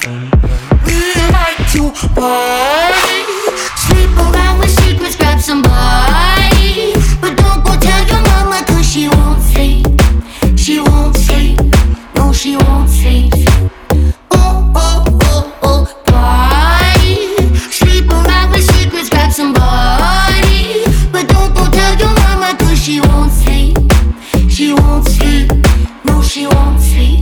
We like to party, sleep around with secrets, grab somebody. But don't go tell your mama, cause she won't sleep. She won't sleep, no she won't sleep. Oh, oh, oh, oh, party, sleep around with secrets, grab somebody. But don't go tell your mama, cause she won't sleep. She won't sleep, no she won't sleep.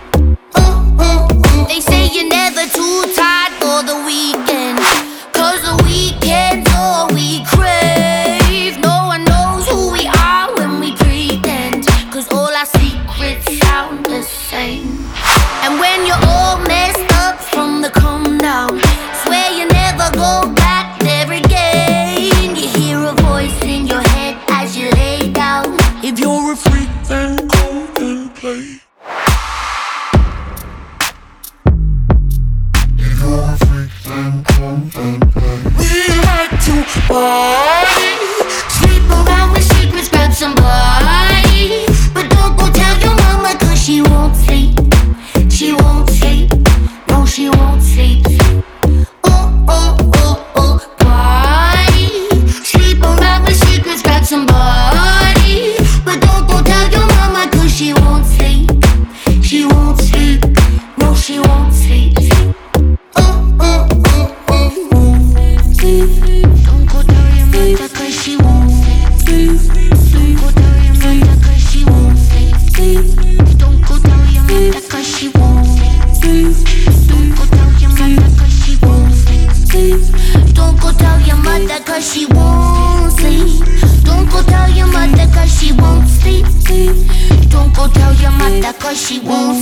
They say you're never too tired for the weekend, cause the weekend's all we crave. No one knows who we are when we pretend, cause all our secrets sound the same. And when you're all messed up from the come down, swear you never go back there again. You hear a voice in your head as you lay down. If you're a freak, then come and play. We like to party, sleep around with secrets, grab somebody. But don't go tell your mama, cause she won't sleep. She won't sleep, no she won't sleep. Oh, oh, oh, oh, party, sleep around with secrets, grab somebody. But don't go tell your mama, cause she won't sleep. She won't sleep, no she won't sleep. Don't go tell your mother, cause she won't sleep. Don't go tell your mother, cause she won't sleep. Don't go tell your mother, cause she won't sleep. Don't go tell your mother, cause she won't sleep. Don't go tell your mother, cause she won't sleep. Don't go tell your mother, cause she won't sleep. Don't go tell your mother, cause she won't